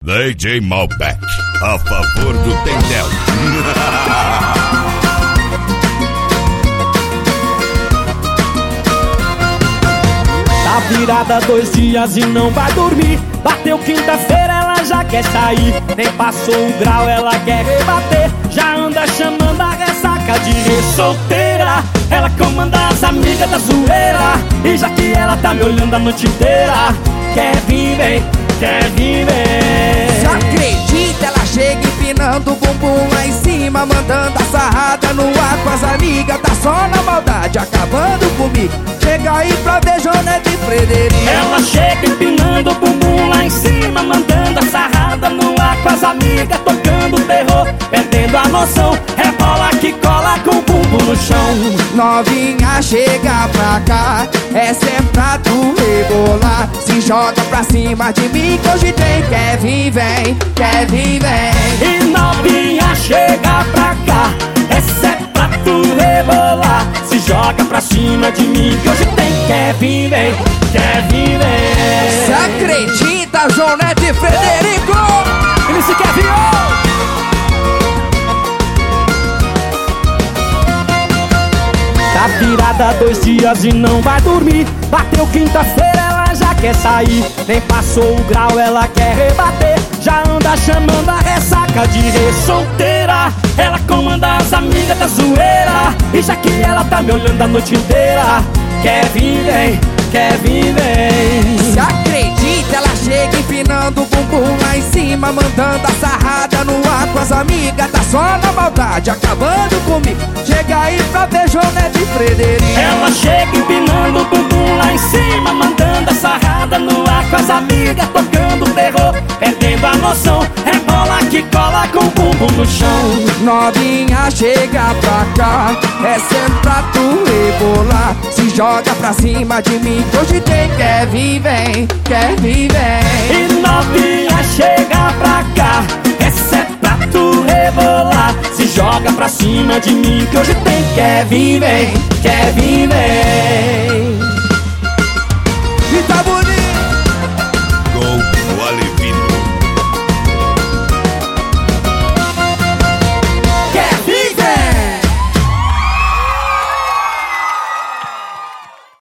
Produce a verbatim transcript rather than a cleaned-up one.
D J Malbec, a favor do Tendel. Tá virada dois dias e não vai dormir. Bateu quinta-feira, ela já quer sair. Nem passou o grau, ela quer rebater. Já anda chamando a ressaca de re-solteira. Ela comanda as amigas da zoeira. E já que ela tá me olhando a noite inteira, quer vir, vem, quer vir, vem. Você acredita? Ela chega empinando o bumbum lá em cima, mandando a sarrada no ar com as amigas. Tá só na maldade, acabando comigo. Chega aí pra ver Jonete e Frederico. Ela chega empinando o bumbum lá em cima, mandando a sarrada no ar com as amigas, tocando terror, perdendo a noção. Rebola que cola com o bumbum no chão. Novinha, chega pra cá, essa é pra tu rebolar. Se joga pra cima de mim que hoje tem. Quer vir, vem, quer vir, vem. E novinha, chega pra cá, essa é pra tu rebolar. Se joga pra cima de mim que hoje tem. Quer vir, vem, quer vir, vem. Você acredita, Jonete e Frederico? Ele se quer vir, oh! Tá virada dois dias e não vai dormir. Bateu quinta-feira, ela já quer sair. Nem passou o grau, ela quer rebater. Já anda chamando a ressaca de re-solteira. Ela comanda as amigas da zoeira. E já que ela tá me olhando a noite inteira, quer vir, vem, quer vir, vem. Se acredita? Ela chega empinando o bumbum lá em cima, mandando a sarrada no ar com as amigas. Tá só na maldade, acabando comigo. Chega aí pra ver Jonete e Frederico. Ela chega empinando o bumbum lá em cima, mandando a sarrada no ar com as amigas, tocando terror, perdendo a noção. Rebola que cola com o bumbum no chão. Novinha, chega pra cá, essa é pra tu rebolar. Se joga pra cima de mim que hoje tem. Quer vir, vem, quer vir, vem. E novinha, chega pra cá, essa é pra tu rebolar. Se joga pra cima de mim que hoje tem. Quer vir, vem, quer vir, vem.